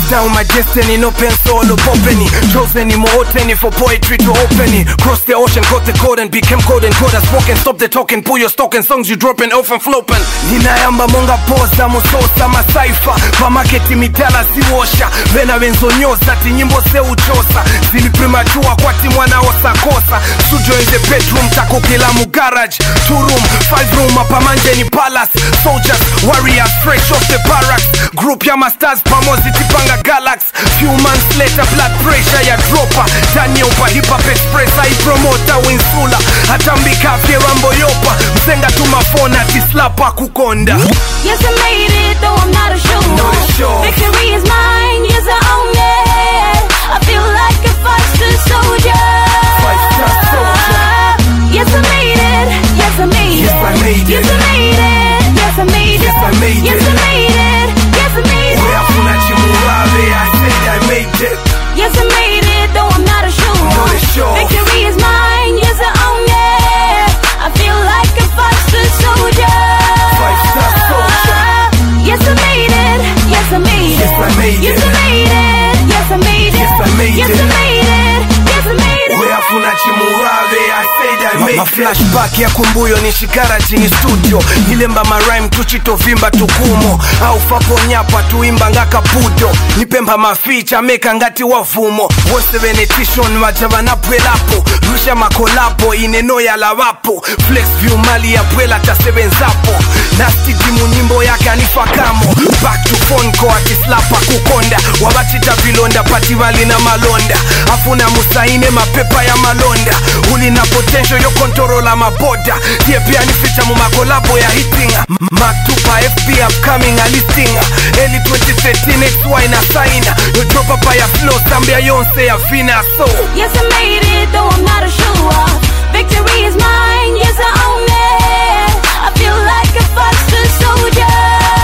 down my destiny, no pencil or popenny. Chosen immortality for poetry to open. Cross the ocean, got the code and became code and code. I spoken, stop the talking, pull your stock and songs you dropping off and flopping. Ninayamba monga poza musosa masaifa pamaketi mitala siwosha vena wenzonyoza ti nyimbo se uchosa zili premature kwati mwana osakosa studio in the bedroom tako kila mu garage 2 room 5 room apamanje ni palace soldiers warriors fresh off the barracks group ya masters pamozi tipanga galax few months later blood pressure ya dropper Daniel pa hip hop express I promoter winsula atambika fierambo yopa msenga tumafona tislapa kukonda. Yes, I made it, though I'm not sure. Victory is mine, yes, I own it. I feel like a 5-star soldier. 5-star soldier. Yes, I made it, yes, I made it. Yes, I made it. Yes, I made it, yes, I made it. Yes, I made it. Yes, I made it, yes, I made it. Whereafter Chimurabe, I said I made it. Yes, I made it, though I'm not sure. Victory is mine, yes, I own it. I feel like a 5-star soldier. 5-star soldier. Yes, I made it. Yes, I made it. Yes, I made it. Yes, I made it. Yes, I made it. Yes, I made yes, it. I made it. Yes, I made it. Whereafter Chimurabe, I said I made it. Flashback ya kumbuyo ni shikara jini studio nilemba marime tuchitovimba tukumo au fapo nyapa tuimba ngaka pudo nipemba maficha meka ngati wavumo wose venetition wajaba na pwelapo rusha makolapo ineno ya lawapo flex view mali ya pwela ta 7 zapo nasty dimu nyimbo yake anifakamo back to phone ko akislapa kukonda wabachita vilonda pativali na malonda afuna musaine mapepa ya malonda uli na potential yo controla maboda tie pia ni feature mu makolabo ya hitinga Matupa FP upcoming a listinga early 2013 XY na saina yo drop up ya flow sambia yonse ya fina so. Yes, I made it, though I'm not sure. Victory is mine, yes, I own it. I feel like a 5-star soldier.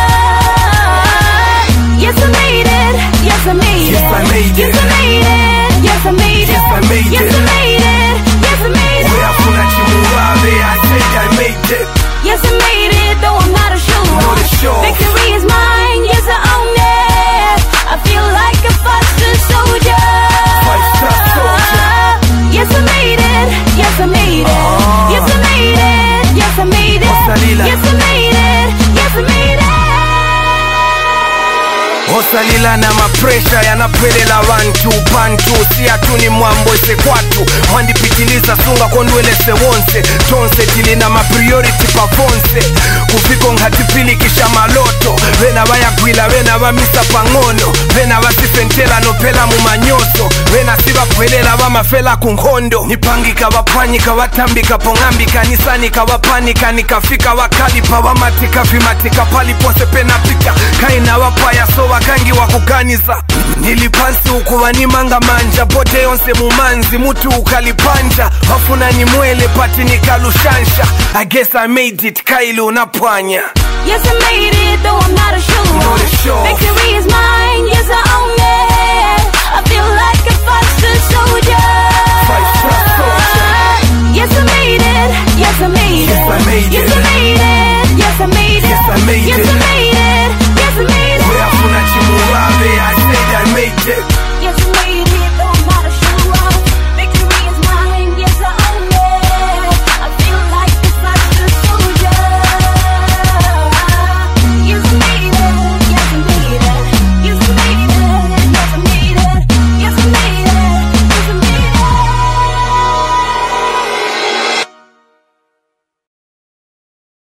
Yes, I made it. Yes, I made it. Yes, I made it. Yes, I made it. Yes, I made it. Yes, I made it. Yes, I made it. Yes, I made it. Whereafter Chimurabe, I said I made it. Yes, I made it, though I'm not sure. Victory is mine, yes, I own it. I feel like a 5-star soldier. 5-star soldier. Yes, I made it. Yes, I made it. Yes, I made it. Yes, I made it. Osalila. Yes, I made it. Yes, I made it. Osalila na mapresha yanapwelela wantu pantu si atuni mwambo ise kwatu wandipitiliza sunga kondwelese wonse tonse tili na mapriority pavonse kufiko nghatipili kisha maloto vena vayagwila vena vamisa pangono vena vasifentela nopela mumanyoso vena sivapwelela vamafela kunkondo nipangika vapwanyika vatambika pong'ambika nisanika vapanika nikafika vakalipa vamatika vimatika palipose penapika kaina vapaya so vakangi wakuganiza nilipansi ukuvanimanga manja pote yonse mumanzi mutu ukalipanja wafuna ni mwele pati nikalushansha I guess I made it kailu unapwanya. Yes, I made it, though I'm not sure. Not sure. Victory